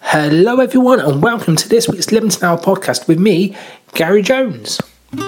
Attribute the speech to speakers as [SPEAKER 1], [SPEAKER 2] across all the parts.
[SPEAKER 1] Hello everyone and welcome to this week's Leamington Hour podcast with me, Gary Jones.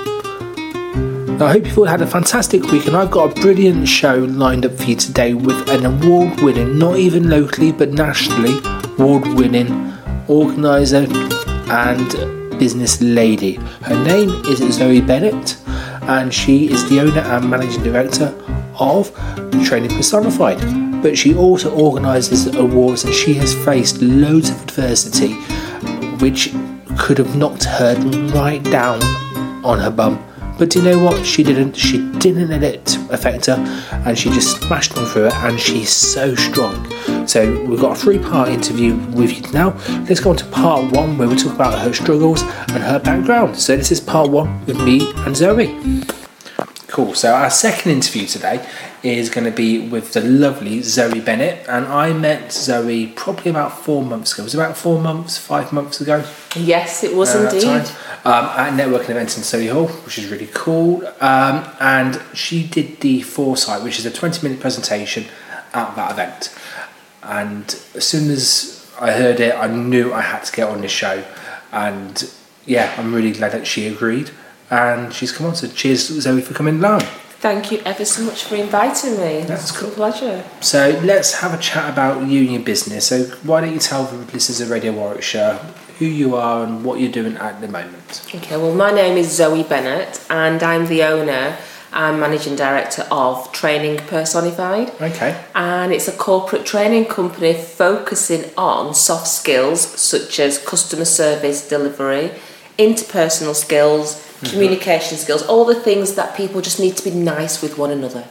[SPEAKER 1] Now, I hope you've all had a fantastic week and I've got a brilliant show lined up for you today with an award-winning, not even locally but nationally, award-winning organiser and business lady. Her name is Zoe Bennett and she is the owner and managing director of Training Personified. But she also organises awards and she has faced loads of adversity which could have knocked her right down on her bum. But do you know what? She didn't let it affect her and she just smashed on through it and she's so strong. So we've got a 3-part interview with you now. Let's go on to part 1 where we talk about her struggles and her background. So this is part 1 with me and Zoe. Cool, so our second interview today is going to be with the lovely Zoe Bennett, and I met Zoe probably about 4 months ago. It was about 5 months ago.
[SPEAKER 2] Yes, it was indeed.
[SPEAKER 1] At a networking event in Solihull, which is really cool. And she did the Foresight, which is a 20-minute presentation at that event. And as soon as I heard it, I knew I had to get on this show. And yeah, I'm really glad that she agreed. And she's come on, so cheers Zoe for coming along.
[SPEAKER 2] Thank you ever so much for inviting me.
[SPEAKER 1] That's cool.
[SPEAKER 2] It's a pleasure.
[SPEAKER 1] So let's have a chat about you and your business. So why don't you tell the listeners of Radio Warwickshire who you are and what you're doing at the moment?
[SPEAKER 2] Okay, well my name is Zoe Bennett and I'm the owner and managing director of Training Personified.
[SPEAKER 1] Okay.
[SPEAKER 2] And it's a corporate training company focusing on soft skills such as customer service delivery, interpersonal skills, communication skills, all the things that people just need to be nice with one another.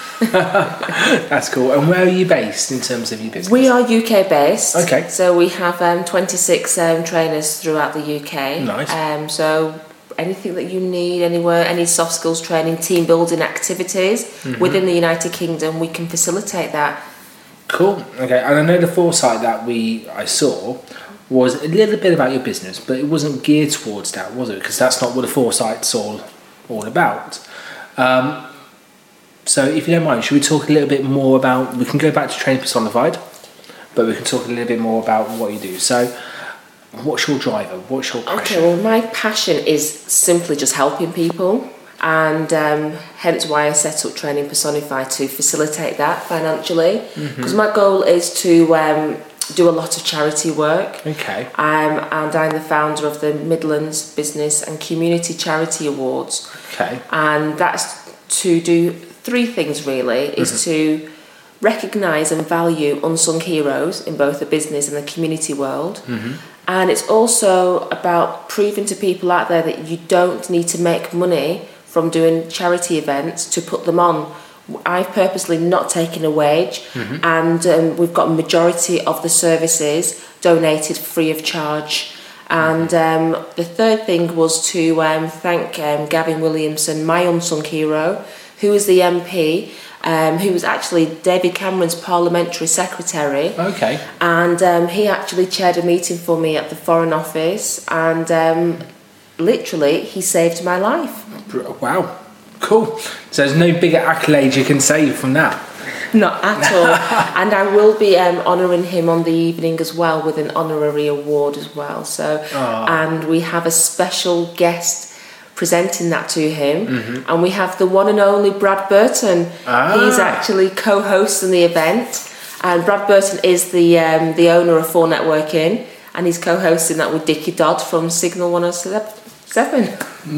[SPEAKER 1] That's cool. And where are you based in terms of your business?
[SPEAKER 2] We are UK based.
[SPEAKER 1] Okay.
[SPEAKER 2] So we have 26 trainers throughout the UK.
[SPEAKER 1] Nice.
[SPEAKER 2] So anything that you need, anywhere, any soft skills training, team building activities within the United Kingdom, we can facilitate that. Cool.
[SPEAKER 1] Okay. And I know the Foresight that I saw was a little bit about your business, but it wasn't geared towards that, was it? Because that's not what the Foresight's all about. So if you don't mind, should we talk a little bit more about, we can go back to Training Personified, but we can talk a little bit more about what you do. So what's your driver? What's your passion?
[SPEAKER 2] Okay, well my passion is simply just helping people, and hence why I set up Training Personified to facilitate that financially, because my goal is to do a lot of charity work.
[SPEAKER 1] Okay.
[SPEAKER 2] And I'm the founder of the Midlands Business and Community Charity Awards.
[SPEAKER 1] Okay.
[SPEAKER 2] And that's to do 3 things really, is to recognise and value unsung heroes in both the business and the community world. And it's also about proving to people out there that you don't need to make money from doing charity events to put them on. I've purposely not taken a wage, and we've got a majority of the services donated free of charge. And the third thing was to thank Gavin Williamson, my unsung hero, who is the MP, who was actually David Cameron's parliamentary secretary.
[SPEAKER 1] Okay.
[SPEAKER 2] And he actually chaired a meeting for me at the Foreign Office, and literally he saved my life.
[SPEAKER 1] Wow. Cool. So there's no bigger accolade you can say from that.
[SPEAKER 2] Not at all. And I will be honouring him on the evening as well with an honorary award as well. So, and we have a special guest presenting that to him, and we have the one and only Brad Burton. He's actually co-hosting the event, and Brad Burton is the owner of 4 Networking, and he's co-hosting that with Dickie Dodd from Signal 107.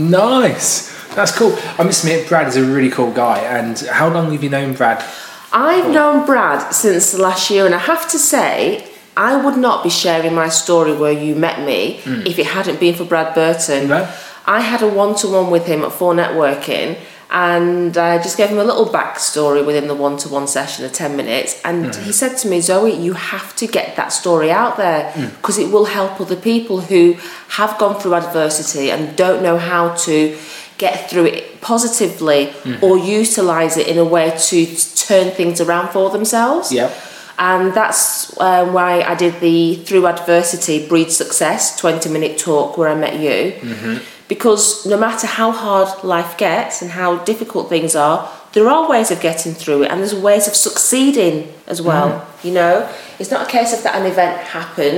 [SPEAKER 1] Nice. That's cool. I must admit, Brad is a really cool guy. And how long have you known Brad?
[SPEAKER 2] I've known Brad since last year, and I have to say, I would not be sharing my story where you met me if it hadn't been for Brad Burton.
[SPEAKER 1] No? I
[SPEAKER 2] had a one-to-one with him at 4 Networking, and I just gave him a little backstory within the one-to-one session of 10 minutes, and he said to me, Zoe, you have to get that story out there because it will help other people who have gone through adversity and don't know how to get through it positively or utilise it in a way to turn things around for themselves.
[SPEAKER 1] Yeah.
[SPEAKER 2] And that's why I did the Through Adversity Breed Success 20-minute talk where I met you. Because no matter how hard life gets and how difficult things are, there are ways of getting through it, and there's ways of succeeding as well. You know, it's not a case of that an event happened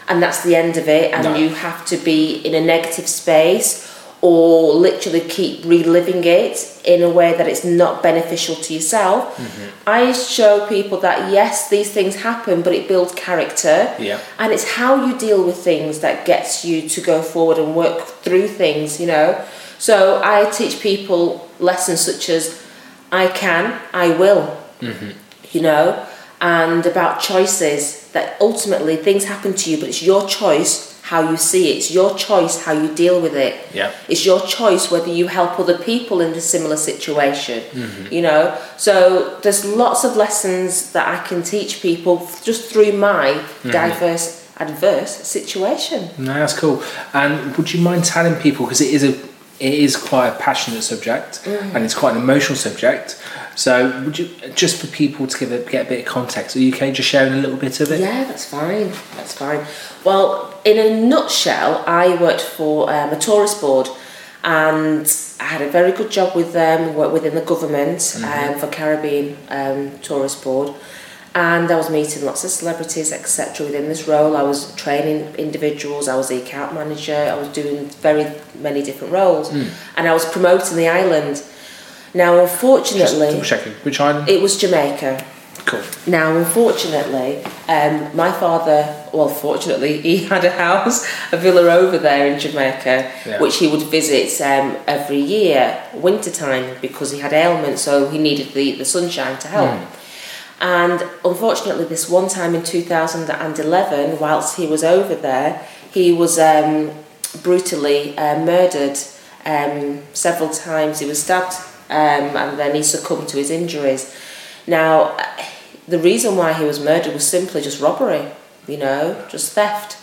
[SPEAKER 2] and that's the end of it, and
[SPEAKER 1] No.
[SPEAKER 2] you have to be in a negative space or literally keep reliving it in a way that it's not beneficial to yourself. I show people that yes, these things happen, but it builds character,
[SPEAKER 1] Yeah.
[SPEAKER 2] and it's how you deal with things that gets you to go forward and work through things, you know. So I teach people lessons such as I can, I will, you know, and about choices, that ultimately things happen to you, but it's your choice how you see it. It's your choice how you deal with it.
[SPEAKER 1] Yeah.
[SPEAKER 2] It's your choice whether you help other people in a similar situation, you know. So there's lots of lessons that I can teach people just through my diverse, adverse situation.
[SPEAKER 1] No, that's cool. And would you mind telling people, because it is quite a passionate subject and it's quite an emotional subject, so would you, just for people to get a bit of context, are you okay just sharing a little bit of it?
[SPEAKER 2] Yeah, that's fine. Well, in a nutshell, I worked for a tourist board, and I had a very good job with them, worked within the government for Caribbean Tourist Board, and I was meeting lots of celebrities, etc. within this role. I was training individuals, I was the account manager, I was doing very many different roles, and I was promoting the island. Now, unfortunately...
[SPEAKER 1] Just double checking, which island?
[SPEAKER 2] It was Jamaica.
[SPEAKER 1] Cool.
[SPEAKER 2] Now, unfortunately, my father, well, fortunately, he had a house, a villa over there in Jamaica, which he would visit every year, wintertime, because he had ailments, so he needed the sunshine to help. And unfortunately, this one time in 2011, whilst he was over there, he was brutally murdered several times. He was stabbed and then he succumbed to his injuries. Now, the reason why he was murdered was simply just robbery, you know, just theft.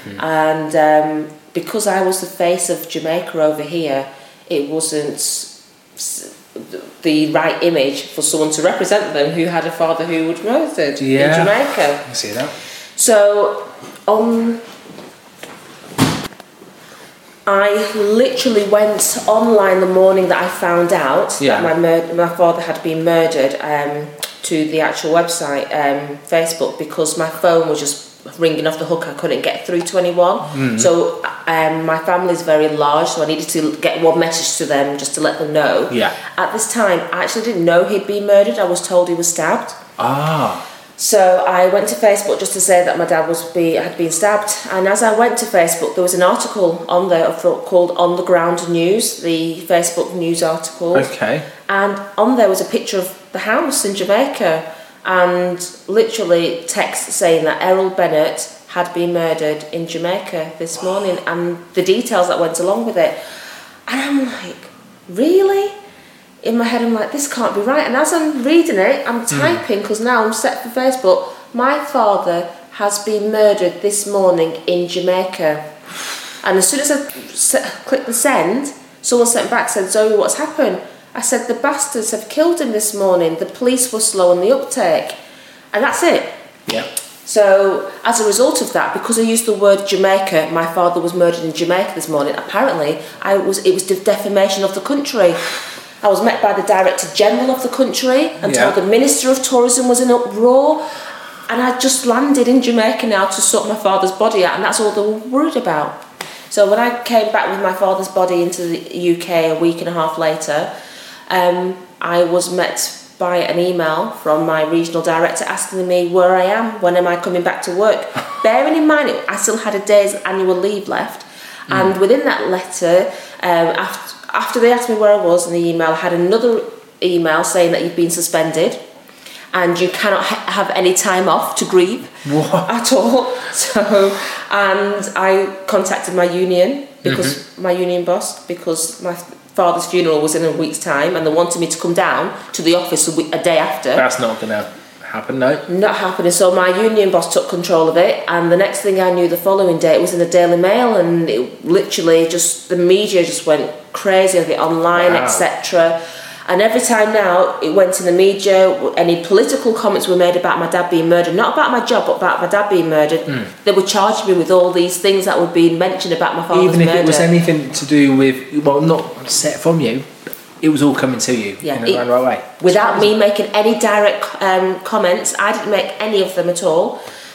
[SPEAKER 2] And because I was the face of Jamaica over here, it wasn't the right image for someone to represent them who had a father who was murdered in Jamaica.
[SPEAKER 1] I see that.
[SPEAKER 2] So, I literally went online the morning that I found out that my father had been murdered to the actual website, Facebook, because my phone was just ringing off the hook. I couldn't get through to anyone. So my family's very large, so I needed to get one message to them just to let them know. At this time, I actually didn't know he'd been murdered. I was told he was stabbed. So I went to Facebook just to say that my dad had been stabbed, and as I went to Facebook, there was an article on there called On the Ground News, the Facebook news article.
[SPEAKER 1] Okay.
[SPEAKER 2] And on there was a picture of the house in Jamaica, and literally text saying that Errol Bennett had been murdered in Jamaica this morning, and the details that went along with it. And I'm like, really? In my head, I'm like, this can't be right. And as I'm reading it, I'm typing, because now I'm set for Facebook. My father has been murdered this morning in Jamaica. And as soon as I clicked the send, someone sent back, said, Zoe, what's happened? I said, the bastards have killed him this morning. The police were slow on the uptake. And that's it.
[SPEAKER 1] Yeah.
[SPEAKER 2] So, as a result of that, because I used the word Jamaica, my father was murdered in Jamaica this morning, apparently it was defamation of the country. I was met by the Director General of the country and told the Minister of Tourism was in uproar. And I just landed in Jamaica now to sort my father's body out, and that's all they were worried about. So when I came back with my father's body into the UK a week and a half later, I was met by an email from my regional director asking me where I am, when am I coming back to work. Bearing in mind, I still had a day's annual leave left. And within that letter, after they asked me where I was in the email, I had another email saying that you've been suspended and you cannot have any time off to grieve at all. So, and I contacted my union, because my union boss, because my father's funeral was in a week's time and they wanted me to come down to the office a day after.
[SPEAKER 1] That's not going to happen, no?
[SPEAKER 2] Not happening. So my union boss took control of it, and the next thing I knew, the following day, it was in the Daily Mail, and it literally just, the media just went crazy of it online, etc. And every time now it went in the media, any political comments were made about my dad being murdered, not about my job, but about my dad being murdered. They would charge me with all these things that were being mentioned about my father's murder.
[SPEAKER 1] Even if it was anything to do with, well, not set from you, it was all coming to you in the right way.
[SPEAKER 2] Without me making any direct comments, I didn't make any of them at all.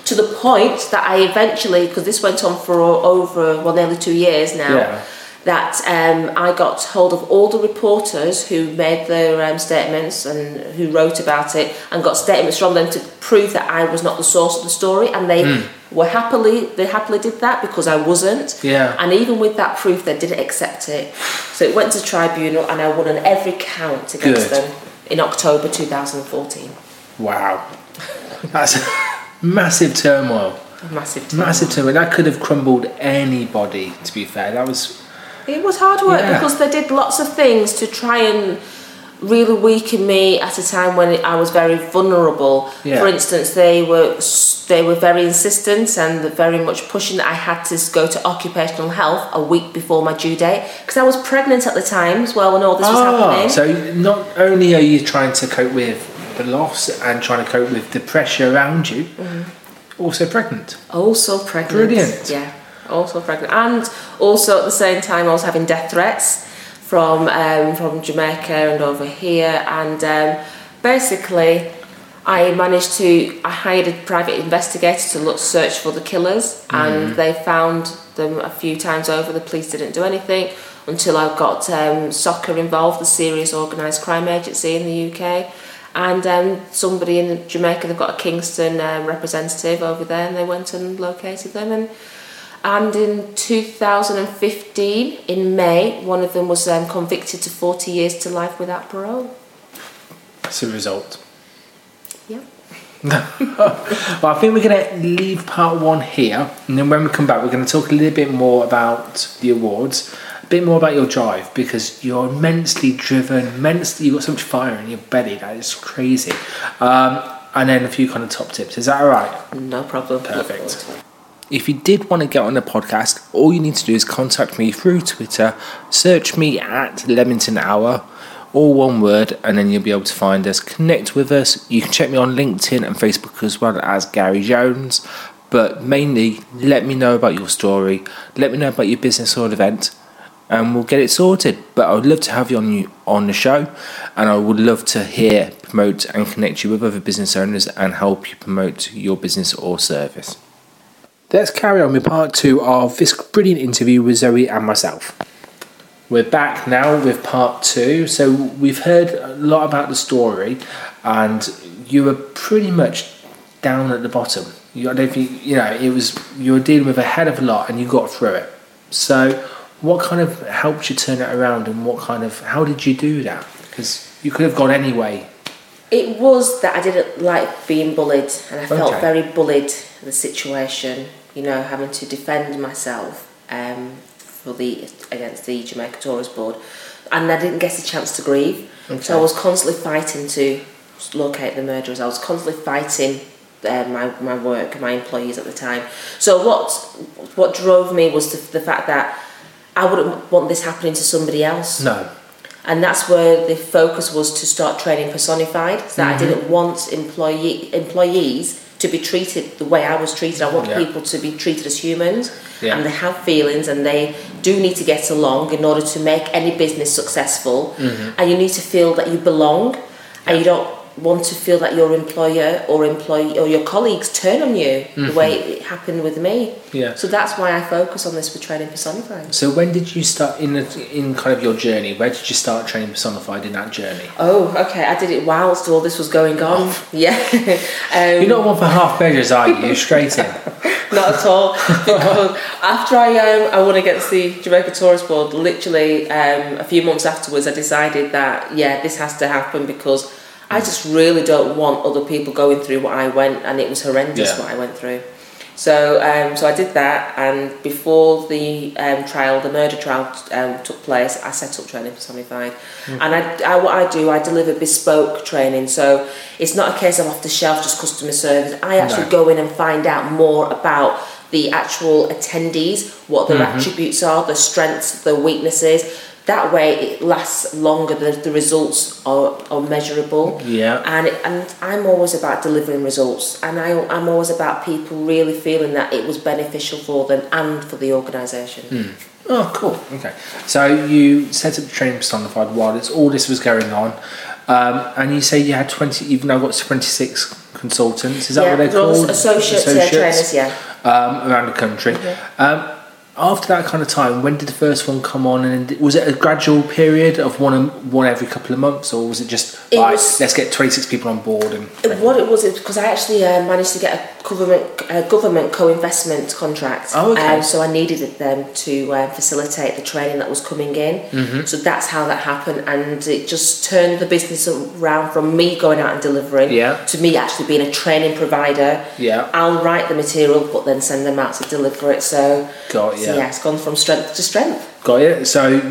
[SPEAKER 2] to the point that I eventually, because this went on for nearly 2 years now, that I got hold of all the reporters who made their statements and who wrote about it, and got statements from them to prove that I was not the source of the story, and they happily did that because I wasn't. And even with that proof, they didn't accept it. So it went to tribunal, and I won on every count against them in October 2014.
[SPEAKER 1] Wow. That's massive turmoil. Massive turmoil. That could have crumbled anybody, to be fair.
[SPEAKER 2] It was hard work because they did lots of things to try and really weaken me at a time when I was very vulnerable. For instance, they were very insistent and very much pushing that I had to go to occupational health a week before my due date, because I was pregnant at the time as well when all this was happening.
[SPEAKER 1] So not only are you trying to cope with the loss and trying to cope with the pressure around you, also pregnant.
[SPEAKER 2] Also pregnant.
[SPEAKER 1] Brilliant.
[SPEAKER 2] Yeah. Also pregnant, and also at the same time I was having death threats from Jamaica and over here, and basically I hired a private investigator to search for the killers, and they found them a few times over. The police didn't do anything until I got SOCA involved, the Serious Organised Crime Agency in the UK, and somebody in Jamaica, they've got a Kingston representative over there, and they went and located them, and in 2015, in May, one of them was convicted to 40 years to life without parole.
[SPEAKER 1] That's a result.
[SPEAKER 2] Yep.
[SPEAKER 1] Well, I think we're going to leave part 1 here, and then when we come back, we're going to talk a little bit more about the awards, a bit more about your drive, because you're immensely driven, you've got so much fire in your belly, that is crazy. And then a few kind of top tips. Is that all right?
[SPEAKER 2] No problem.
[SPEAKER 1] Perfect. If you did want to get on the podcast, all you need to do is contact me through Twitter, search me at Leamington Hour, all one word, and then you'll be able to find us, connect with us. You can check me on LinkedIn and Facebook as well as Gary Jones, but mainly let me know about your story, let me know about your business or event, and we'll get it sorted. But I would love to have you on the show, and I would love to hear, promote and connect you with other business owners and help you promote your business or service. Let's carry on with part 2 of this brilliant interview with Zoe and myself. We're back now with part 2. So we've heard a lot about the story, and you were pretty much down at the bottom. You were dealing with a hell of a lot, and you got through it. So what kind of helped you turn it around, and how did you do that? Because you could have gone anyway.
[SPEAKER 2] It was that I didn't like being bullied, and I felt very bullied in the situation. Having to defend myself against the Jamaica Tourist Board, and I didn't get a chance to grieve. So I was constantly fighting to locate the murderers. I was constantly fighting my work, my employees at the time. So what drove me was the fact that I wouldn't want this happening to somebody else.
[SPEAKER 1] No.
[SPEAKER 2] And that's where the focus was, to start training personified. So that I didn't want employees to be treated the way I was treated. I want people to be treated as humans, and they have feelings, and they do need to get along in order to make any business successful. And you need to feel that you belong, and you don't want to feel that your employer or your colleagues turn on you the way it happened with me. So that's why I focus on this for training personified.
[SPEAKER 1] So when did you start in kind of your journey? Where did you start training personified in that journey?
[SPEAKER 2] Oh, okay. I did it whilst all this was going on. Yeah.
[SPEAKER 1] You're not one for half measures, are you? You're straight in.
[SPEAKER 2] Not at all. Because after I won against the Jamaica Tourist Board, literally a few months afterwards, I decided that this has to happen, because I just really don't want other people going through what I went, and it was horrendous what I went through. So I did that, and before the murder trial took place, I set up training personified. And I deliver bespoke training, so it's not a case of off the shelf, just customer service. I actually go in and find out more about the actual attendees, what their attributes are, their strengths, their weaknesses. That way it lasts longer, the results are measurable. And I'm always about delivering results, and I'm always about people really feeling that it was beneficial for them and for the organisation.
[SPEAKER 1] Oh, cool. Okay. So you set up training personified while all this was going on, and you say you had you've now got 26 consultants. Is that what they're
[SPEAKER 2] all
[SPEAKER 1] called?
[SPEAKER 2] Associates. Trainers, yeah.
[SPEAKER 1] Around the country. After that kind of time, when did the first one come on? And was it a gradual period of one every couple of months, or was it just let's get 26 people on board? And
[SPEAKER 2] what it was, because I actually managed to get a government co-investment contract.
[SPEAKER 1] Oh, okay.
[SPEAKER 2] So I needed them to facilitate the training that was coming in.
[SPEAKER 1] Mm-hmm.
[SPEAKER 2] So that's how that happened, and it just turned the business around from me going out and delivering to me actually being a training provider.
[SPEAKER 1] Yeah.
[SPEAKER 2] I'll write the material, but then send them out to deliver it. So it's gone from strength to strength.
[SPEAKER 1] Got it. So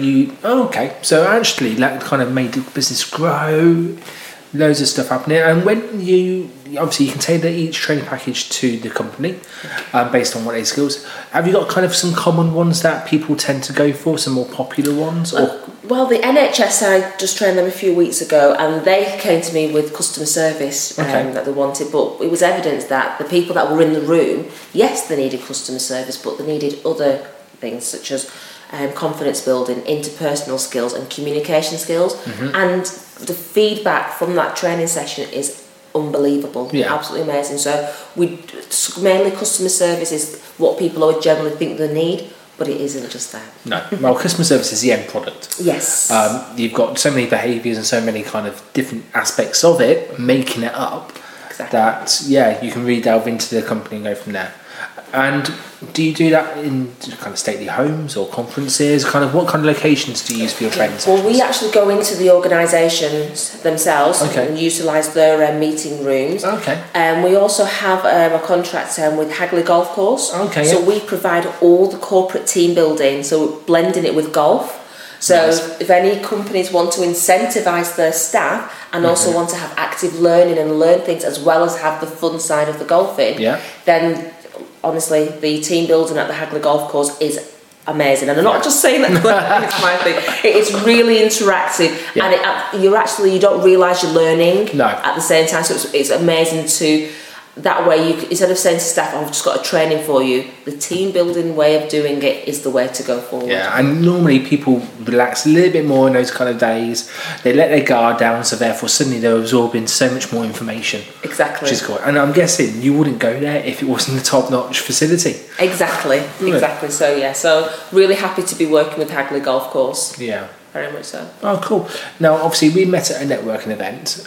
[SPEAKER 1] So actually, that kind of made the business grow. Loads of stuff happening. And when you can tailor each training package to the company based on what their skills. Have you got kind of some common ones that people tend to go for, some more popular ones? Or
[SPEAKER 2] well, the NHS, I just trained them a few weeks ago, and they came to me with customer service that they wanted, but it was evident that the people that were in the room, yes, they needed customer service, but they needed other things such as confidence building, interpersonal skills and communication skills. And the feedback from that training session is unbelievable. Absolutely amazing. So mainly customer service is what people would generally think they need, but it isn't just that.
[SPEAKER 1] No. Well, customer service is the end product.
[SPEAKER 2] Yes.
[SPEAKER 1] You've got so many behaviours and so many kind of different aspects of it, making it up, that you can really delve into the company and go from there. And do you do that in kind of stately homes or conferences? Kind of what kind of locations do you use for your training sessions?
[SPEAKER 2] Well, we actually go into the organisations themselves and utilise their meeting rooms.
[SPEAKER 1] Okay.
[SPEAKER 2] We also have a contract with Hagley Golf Course.
[SPEAKER 1] Okay.
[SPEAKER 2] So we provide all the corporate team building, so blending it with golf. So if any companies want to incentivise their staff and also want to have active learning and learn things as well as have the fun side of the golfing, then honestly, the team building at the Hagley Golf Course is amazing. And I'm not just saying that because it's my thing. It's really interactive, and you don't realise you're learning at the same time. So it's amazing to. That way, instead of saying to staff, I've just got a training for you, the team building way of doing it is the way to go forward.
[SPEAKER 1] Yeah, and normally people relax a little bit more in those kind of days. They let their guard down, so therefore suddenly they're absorbing so much more information.
[SPEAKER 2] Exactly.
[SPEAKER 1] Which is cool. And I'm guessing you wouldn't go there if it wasn't a top-notch facility.
[SPEAKER 2] Exactly. So really happy to be working with Hagley Golf Course.
[SPEAKER 1] Yeah.
[SPEAKER 2] Very much so.
[SPEAKER 1] Oh, cool. Now, obviously, we met at a networking event.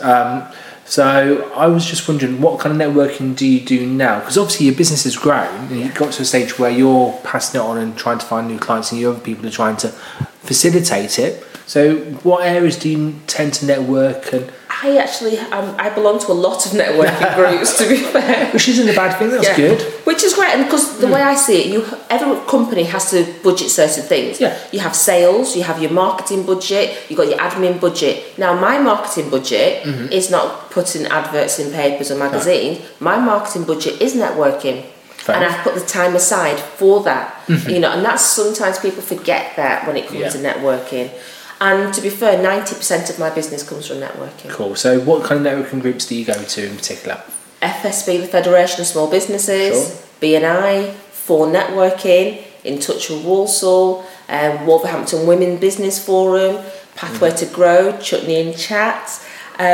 [SPEAKER 1] So I was just wondering, what kind of networking do you do now? Because obviously your business has grown and you've got to a stage where you're passing it on and trying to find new clients and you other people are trying to facilitate it. So what areas do you tend to network? And
[SPEAKER 2] I actually, I belong to a lot of networking groups, to be fair.
[SPEAKER 1] Which isn't a bad thing, that's good.
[SPEAKER 2] Which is great, and because the way I see it, every company has to budget certain things.
[SPEAKER 1] Yeah.
[SPEAKER 2] You have sales, you have your marketing budget, you've got your admin budget. Now, my marketing budget is not putting adverts in papers or magazines. No. My marketing budget is networking. And I've put the time aside for that. And that's sometimes people forget that when it comes to networking. And to be fair, 90% of my business comes from networking.
[SPEAKER 1] Cool. So what kind of networking groups do you go to in particular? FSB,
[SPEAKER 2] the Federation of Small Businesses, BNI, For Networking, In Touch with Walsall, Wolverhampton Women Business Forum, Pathway to Grow, Chutney and Chat.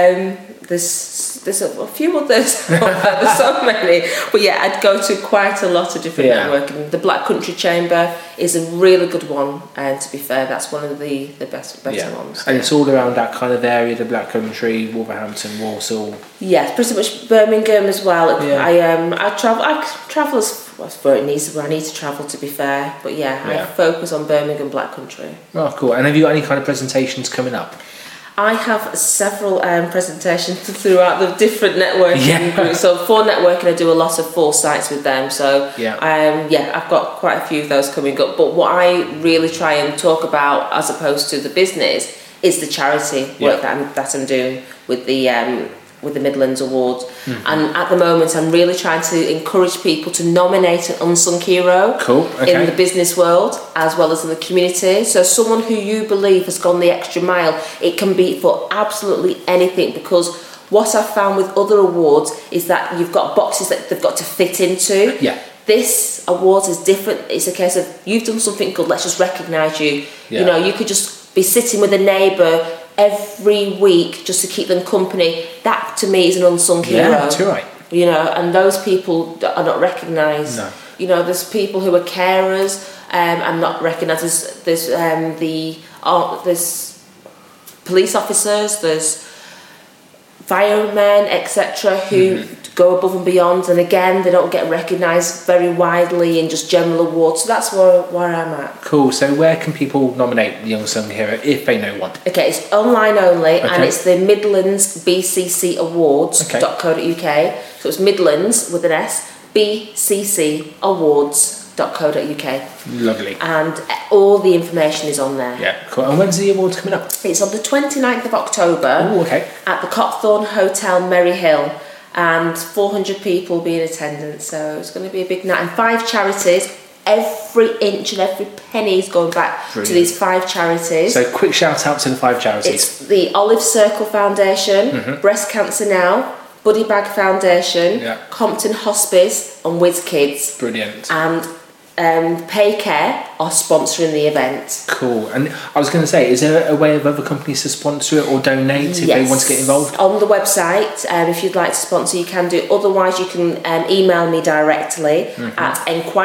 [SPEAKER 2] There's a few others. There's so many, but I'd go to quite a lot of different networking. The Black Country Chamber is a really good one, and to be fair, that's one of the better ones.
[SPEAKER 1] And it's all around that kind of area, the Black Country, Wolverhampton, Walsall.
[SPEAKER 2] Yeah, pretty much Birmingham as well. I travel as where I need to travel, to be fair, but I focus on Birmingham, Black Country.
[SPEAKER 1] Oh, cool. And have you got any kind of presentations coming up?
[SPEAKER 2] I have several presentations throughout the different networking groups. So for networking, I do a lot of foresights with them. So I've got quite a few of those coming up. But what I really try and talk about, as opposed to the business, is the charity work that I'm doing with the Midlands Awards. And at the moment, I'm really trying to encourage people to nominate an unsung hero in the business world as well as in the community. So someone who you believe has gone the extra mile. It can be for absolutely anything, because what I've found with other awards is that you've got boxes that they've got to fit into. This awards is different. It's a case of, you've done something good, let's just recognise you. You could just be sitting with a neighbour every week just to keep them company. That to me is an unsung hero.
[SPEAKER 1] Yeah, too right.
[SPEAKER 2] you know, and those people are not recognised.
[SPEAKER 1] No.
[SPEAKER 2] You know, there's people who are carers and not recognised. There's police officers, there's firemen, etc., who go above and beyond, and again, they don't get recognised very widely in just general awards. So that's where I'm at.
[SPEAKER 1] Cool. So where can people nominate the Unsung Hero if they know one?
[SPEAKER 2] Okay, it's online only, and it's the Midlands BCC Awards.co.uk. So it's Midlands with an S, BCC Awards.co.uk.
[SPEAKER 1] Lovely.
[SPEAKER 2] And all the information is on there.
[SPEAKER 1] Yeah, cool. And when's the awards coming up?
[SPEAKER 2] It's on the 29th of October.
[SPEAKER 1] Oh, okay.
[SPEAKER 2] At the Copthorne Hotel, Merry Hill, and 400 people will be in attendance. So it's going to be a big night. And 5 charities. Every inch and every penny is going back to these 5 charities.
[SPEAKER 1] So quick shout out to the 5 charities.
[SPEAKER 2] It's the Olive Circle Foundation, Breast Cancer Now, Buddy Bag Foundation, Compton Hospice, and Whiz Kids.
[SPEAKER 1] Brilliant.
[SPEAKER 2] And Paycare are sponsoring the event.
[SPEAKER 1] Cool. And I was going to say, is there a way of other companies to sponsor it or donate if they want to get involved?
[SPEAKER 2] On the website, if you'd like to sponsor, you can do. Otherwise, you can email me directly at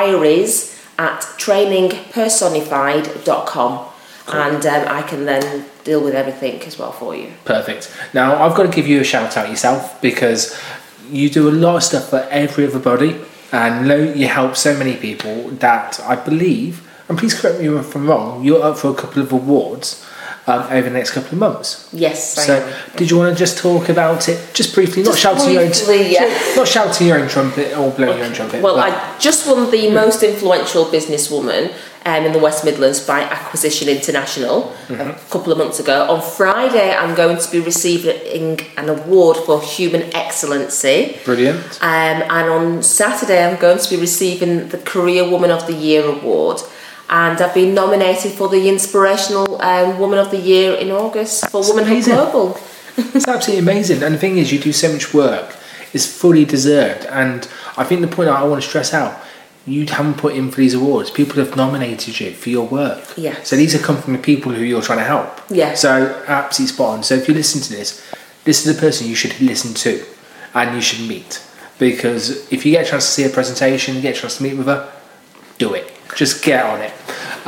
[SPEAKER 2] enquiries@trainingpersonified.com. Cool. And I can then deal with everything as well for you.
[SPEAKER 1] Perfect. Now, I've got to give you a shout out yourself because you do a lot of stuff for everybody. And you help so many people that I believe, and please correct me if I'm wrong, you're up for a couple of awards over the next couple of months.
[SPEAKER 2] Yes, I am.
[SPEAKER 1] Did you want to just talk about it, just briefly, not shouting your own trumpet or blowing your own trumpet?
[SPEAKER 2] Well, I just won the most influential businesswoman in the West Midlands by Acquisition International a couple of months ago. On Friday, I'm going to be receiving an award for human excellency.
[SPEAKER 1] Brilliant.
[SPEAKER 2] And on Saturday, I'm going to be receiving the Career Woman of the Year award. And I've been nominated for the Inspirational Woman of the Year in August for Womanhood Global.
[SPEAKER 1] It's absolutely amazing. And the thing is, you do so much work. It's fully deserved. And I think the point I want to stress out, you haven't put in for these awards. People have nominated you for your work.
[SPEAKER 2] Yeah.
[SPEAKER 1] So these are coming from the people who you're trying to help.
[SPEAKER 2] Yeah.
[SPEAKER 1] So absolutely spot on. So if you listen to this is the person you should listen to and you should meet. Because if you get a chance to see her presentation, you get a chance to meet with her, do it. Just get on it.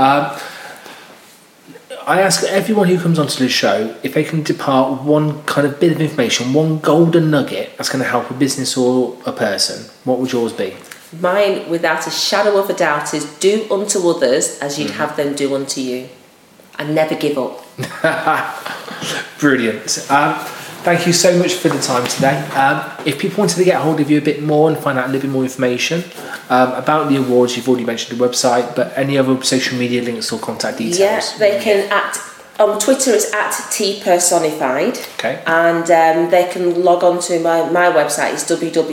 [SPEAKER 1] I ask everyone who comes onto the show if they can depart one kind of bit of information, one golden nugget that's going to help a business or a person. What would yours be?
[SPEAKER 2] Mine, without a shadow of a doubt, is do unto others as you'd have them do unto you. And never give up.
[SPEAKER 1] Brilliant. Thank you so much for the time today. If people wanted to get hold of you a bit more and find out a little bit more information about the awards, you've already mentioned the website, but any other social media links or contact details?
[SPEAKER 2] Yeah, they can on Twitter it's @tpersonified.
[SPEAKER 1] Okay.
[SPEAKER 2] And they can log on to my website. It's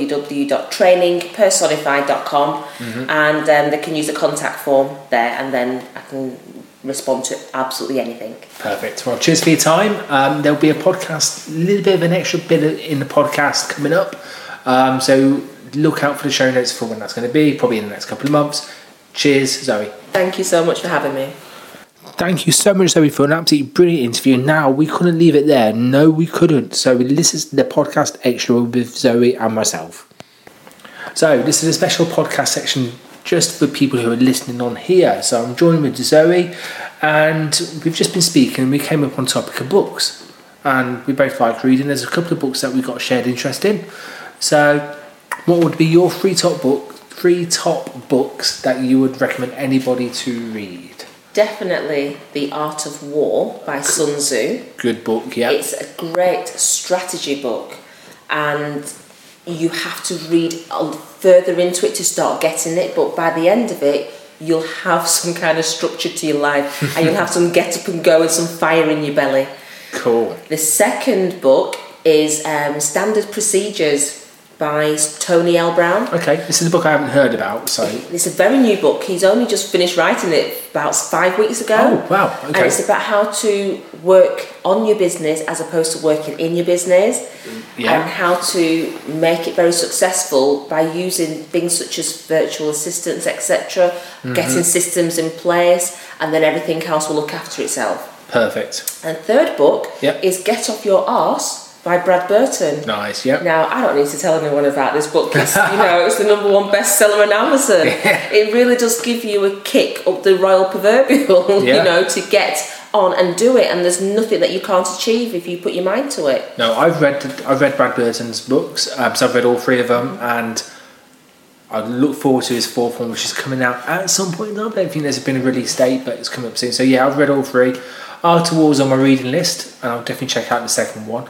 [SPEAKER 2] www.trainingpersonified.com, and they can use the contact form there, and then I can respond to absolutely anything.
[SPEAKER 1] Perfect. Well, cheers for your time. There'll be a podcast, a little bit of an extra bit in the podcast coming up. So look out for the show notes for when that's going to be, probably in the next couple of months. Cheers, Zoe.
[SPEAKER 2] Thank you so much for having me.
[SPEAKER 1] Thank you so much, Zoe, for an absolutely brilliant interview. Now, we couldn't leave it there. No, we couldn't. So this is the podcast extra with Zoe and myself. So this is a special podcast section just for people who are listening on here. So I'm joined with Zoe, and we've just been speaking, and we came up on topic of books. And we both like reading. There's a couple of books that we've got shared interest in. So what would be your three top books that you would recommend anybody to read?
[SPEAKER 2] Definitely The Art of War by Sun Tzu.
[SPEAKER 1] Good book, yeah.
[SPEAKER 2] It's a great strategy book, and you have to read further into it to start getting it, but by the end of it, you'll have some kind of structure to your life, and you'll have some get up and go and some fire in your belly.
[SPEAKER 1] Cool.
[SPEAKER 2] The second book is Standard Procedures by Tony L. Brown.
[SPEAKER 1] Okay, this is a book I haven't heard about, so...
[SPEAKER 2] It's a very new book. He's only just finished writing it about 5 weeks ago.
[SPEAKER 1] Oh, wow, okay.
[SPEAKER 2] And it's about how to work on your business as opposed to working in your business.
[SPEAKER 1] Yeah.
[SPEAKER 2] And how to make it very successful by using things such as virtual assistants, etc., getting systems in place, and then everything else will look after itself.
[SPEAKER 1] Perfect.
[SPEAKER 2] And third book
[SPEAKER 1] Yep.
[SPEAKER 2] is Get Off Your Arse by Brad Burton.
[SPEAKER 1] Nice, yeah.
[SPEAKER 2] Now, I don't need to tell anyone about this book. It's, it's the #1 bestseller on Amazon. It really does give you a kick up the royal proverbial, to get on and do it. And there's nothing that you can't achieve if you put your mind to it.
[SPEAKER 1] No, I've read Brad Burton's books, so I've read all 3 of them, and I look forward to his 4th one, which is coming out at some point. I don't think there's been a release date, but it's coming up soon. So yeah, I've read all 3. Art of War's on my reading list, and I'll definitely check out the 2nd one.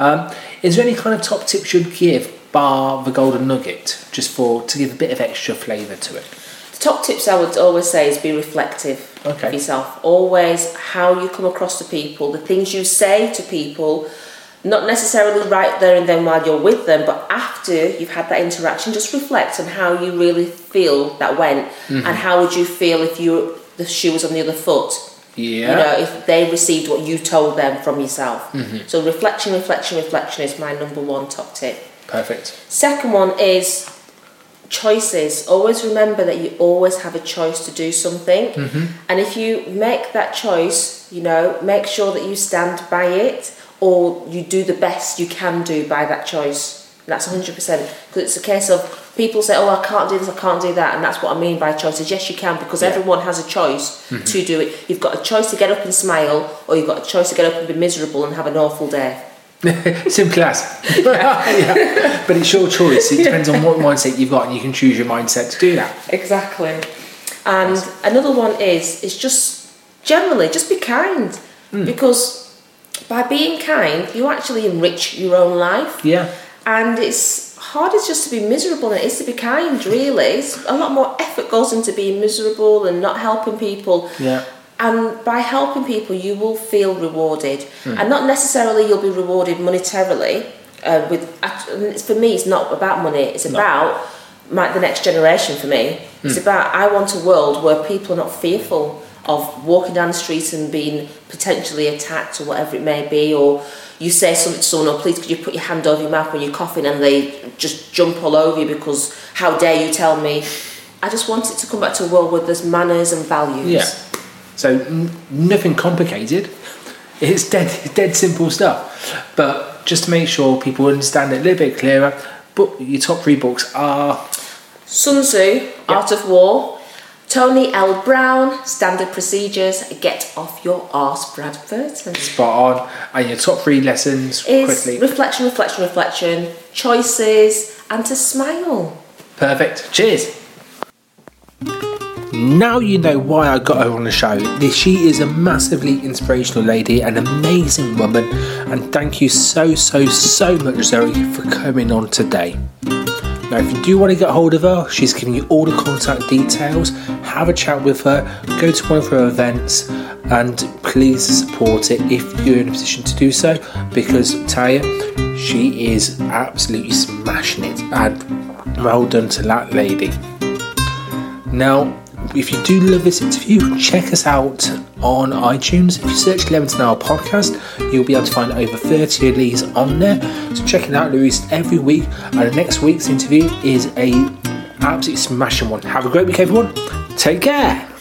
[SPEAKER 1] Is there any kind of top tips you'd give, bar the Golden Nugget, just to give a bit of extra flavour to it?
[SPEAKER 2] The top tips I would always say is be reflective of yourself. Always how you come across to people, the things you say to people, not necessarily right there and then while you're with them, but after you've had that interaction, just reflect on how you really feel that went, and how would you feel if the shoe was on the other foot.
[SPEAKER 1] Yeah.
[SPEAKER 2] If they received what you told them from yourself. So reflection is my #1 top tip.
[SPEAKER 1] Perfect.
[SPEAKER 2] 2nd one is choices. Always remember that you always have a choice to do something. And if you make that choice, make sure that you stand by it, or you do the best you can do by that choice. That's 100%. Because it's a case of people say, I can't do this, I can't do that. And that's what I mean by choices. Yes, you can, because everyone has a choice to do it. You've got a choice to get up and smile, or you've got a choice to get up and be miserable and have an awful day.
[SPEAKER 1] Simple as. Yeah. But it's your choice. It depends on what mindset you've got, and you can choose your mindset to do that.
[SPEAKER 2] Exactly. And another one is just generally, just be kind. Because by being kind, you actually enrich your own life.
[SPEAKER 1] Yeah.
[SPEAKER 2] And it's harder just to be miserable than it is to be kind, really. It's a lot more effort goes into being miserable and not helping people.
[SPEAKER 1] Yeah.
[SPEAKER 2] And by helping people, you will feel rewarded. And not necessarily you'll be rewarded monetarily. For me, it's not about money. It's about the next generation for me. It's about, I want a world where people are not fearful of walking down the street and being potentially attacked or whatever it may be, or you say something to someone, or please could you put your hand over your mouth when you're coughing, and they just jump all over you because how dare you tell me. I just want it to come back to a world where there's manners and values.
[SPEAKER 1] Yeah. So nothing complicated. It's dead simple stuff. But just to make sure people understand it a little bit clearer, your top 3 books are
[SPEAKER 2] Sun Tzu, Art of War, Tony L. Brown, Standard Procedures, Get Off Your Arse, Brad Burton.
[SPEAKER 1] Spot on. And your top 3 lessons,
[SPEAKER 2] is
[SPEAKER 1] quickly.
[SPEAKER 2] Reflection, choices, and to smile.
[SPEAKER 1] Perfect. Cheers. Now you know why I got her on the show. She is a massively inspirational lady, an amazing woman, and thank you so much, Zoe, for coming on today. Now, if you do want to get hold of her, she's giving you all the contact details. Have a chat with her, go to one of her events, and please support it if you're in a position to do so, because I tell you, she is absolutely smashing it, and well done to that lady. Now, if you do love this interview, check us out on iTunes. If you search Leamington Hour Podcast, you'll be able to find over 30 of these on there. So check it out, released every week. And next week's interview is a absolutely smashing one. Have a great week, everyone. Take care.